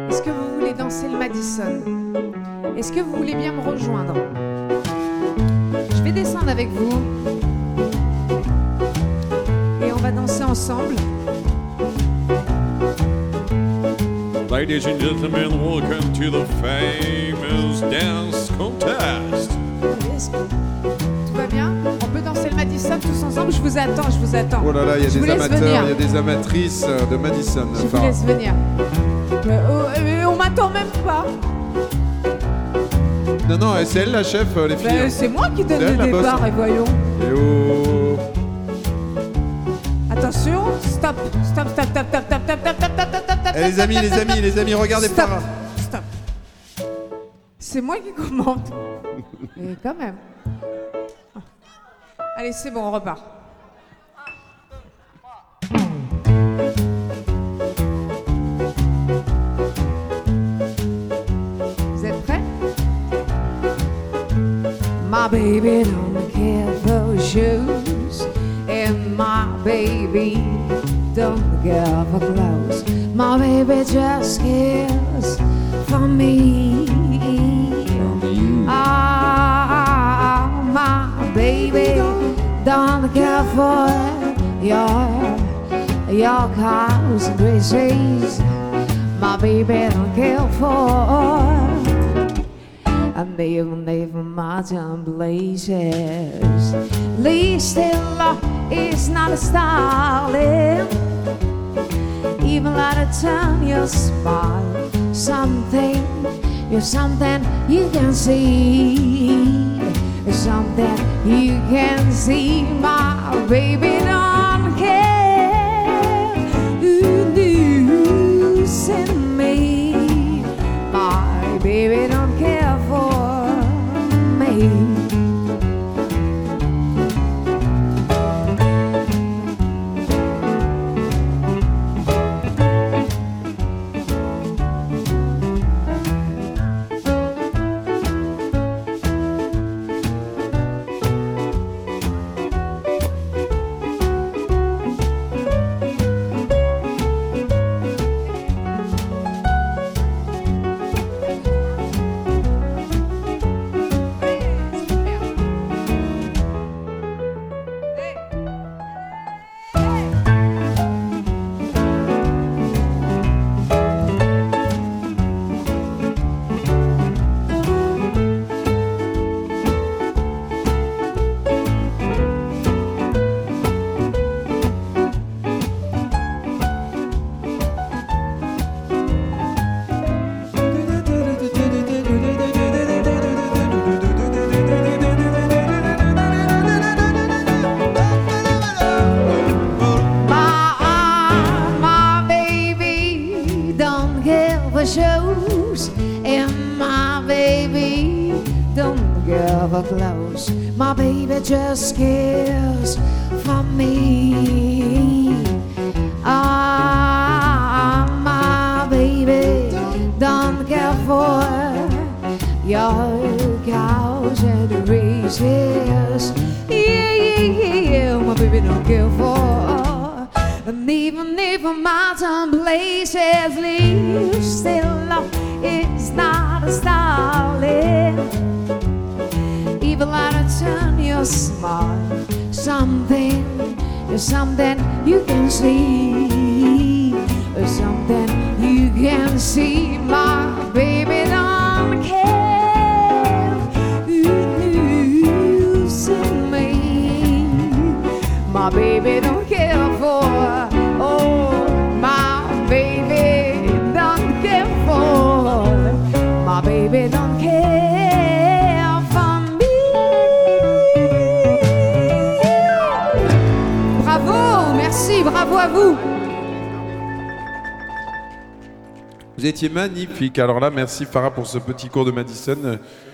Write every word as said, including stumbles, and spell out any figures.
Est-ce que vous voulez danser le Madison? Est-ce que vous voulez bien me rejoindre? Je vais descendre avec vous. Et on va danser ensemble. Ladies and gentlemen, welcome to the famous dance contest. Tout va bien? On peut danser le Madison tous ensemble? Je vous attends, je vous attends. Oh là là, il y a Je des vous laisse amateurs, venir. il y a des amatrices de Madison. Je Enfin, vous laisse venir. Mais, oh, mais on m'attend même pas. non, non, c'est elle la chef, les filles. Ben, c'est moi qui donne C'est le elle, la boss, départ, hein. et voyons. Et oh. Attention, stop, stop, stop, stop, stop, stop, stop, stop, stop, stop, stop, stop. Eh, les amis, les amis, les amis, regardez Stop, par là. stop. C'est moi qui commande. Et quand même. Allez, c'est bon, on repart. Vous êtes prêts? My baby don't care for shoes, and my baby don't care for clothes. My baby just cares for me. Ah, my baby don't care for your your cars and races. My baby don't care for and even even mountain blazes. Least love is not a styling. Even let it turn your smile. Something, you're something you can see. Something you can see. My baby don't care. Ooh, losing me. My baby don't care for me. Shows and my baby don't give a close. My baby just cares for me. Ah, my baby don't care for your cows and races. Yeah, yeah, yeah, my baby don't care for. And even if a mountain places live, still love is not a stalling. Even let it turn your smile. Something, something you can see. Something you can see. My baby don't care. Losing me. My baby don't care for. Oh, my baby don't care for. My baby don't care for me. Bravo, merci, bravo à vous. Vous étiez magnifique. Alors là, merci Farah pour ce petit cours de Madison.